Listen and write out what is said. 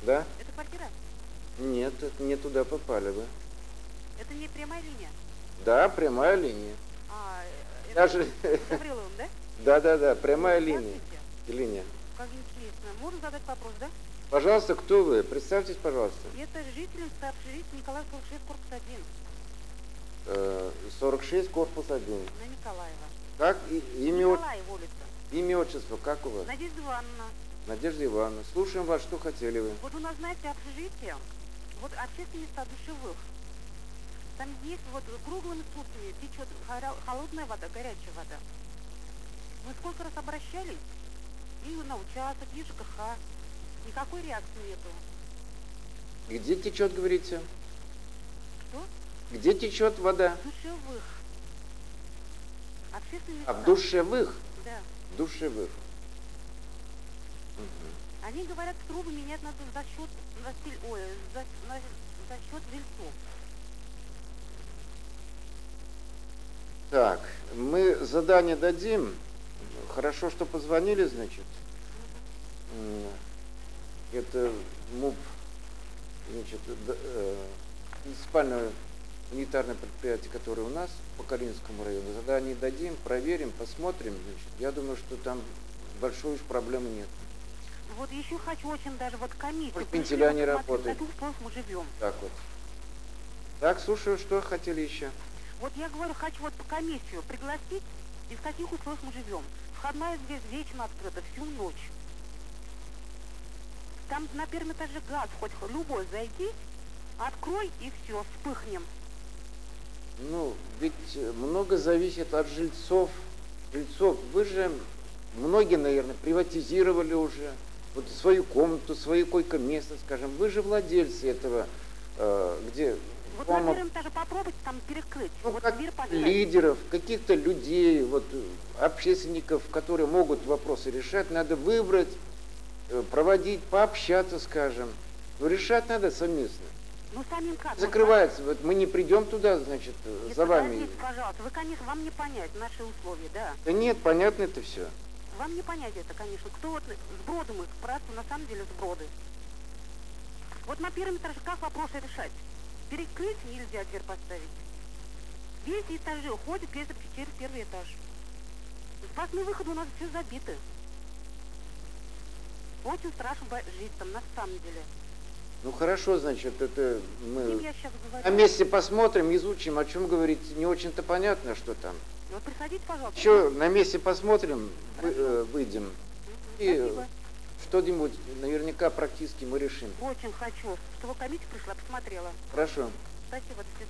Да? Это квартира? Нет, это не туда попали вы. Это не прямая линия? Да, прямая линия. Это Даже... с Гавриловым, да? Да, прямая Ой, линия. здравствуйте. Линия. Как интересно. Можно задать вопрос, да? Пожалуйста, кто вы? Представьтесь, пожалуйста. Это жительница общежития Николаев 46, корпус 1. 46, корпус 1. На Николаева. Как Николаев улица. имя, отчество, как у вас? Надежда Ивановна. Надежда Ивановна. Слушаем вас, что хотели вы? Вот у нас, знаете, общежитие, вот общественные места душевых. Там есть вот круглыми сутками течет холодная вода, горячая вода. Мы сколько раз обращались, и на участок, и ЖКХ. Никакой реакции нету. Где течет, говорите? Что? Где течет вода? В душевых. Общественные места. А в душевых? Да. В душевых. Они говорят, трубы менять надо за счет за счет жильцов. Так, мы задание дадим. Хорошо, что позвонили, значит. Это МУП, значит, муниципальное унитарное предприятие, которое у нас по Калининскому району. Задание дадим, проверим, посмотрим. Значит, я думаю, что там большой уж проблемы нет. Вот еще хочу очень даже вот комиссию. Вентиля не работает. В каких условиях мы живем. Так вот. Так, слушаю, что хотели еще? Вот я говорю, хочу вот по комиссию пригласить, и в каких условиях мы живем. Входная дверь вечно открыта всю ночь. Там на первом этаже газ, хоть любой зайди, открой и все, вспыхнем. Ну, ведь много зависит от жильцов. Вы же, многие, наверное, приватизировали уже вот свою комнату, свое койко-место, скажем. Вы же владельцы этого, где... Вот на первом этаже попробуйте там перекрыть. Ну, вот как дверь поставить. лидеров, каких-то людей, вот, общественников, которые могут вопросы решать, надо выбрать, проводить, пообщаться, скажем. Но решать надо совместно. Ну, самим как? Закрывается. Вот мы не придем туда, значит, Нет, за вами. подождите, пожалуйста. Вы, конечно, вам не понять наши условия, да? Да нет, понятно это все. Вам не понять это, конечно. Кто вот сброды мы, просто на самом деле сброды. Вот на первом этаже как вопросы решать? Перекрыть нельзя дверь поставить. Весь этажи уходят через первый этаж. Запасные выходы у нас все забиты. Очень страшно жить там, на самом деле. Ну хорошо, значит, это мы Я сейчас говорю. на месте посмотрим, изучим, о чем говорить. Не очень-то понятно, что там. Вот приходите, пожалуйста. Еще на месте посмотрим, выйдем. И Спасибо. что-нибудь наверняка практически мы решим. Очень хочу, чтобы комиссия пришла, посмотрела. Хорошо. Спасибо, до свидания.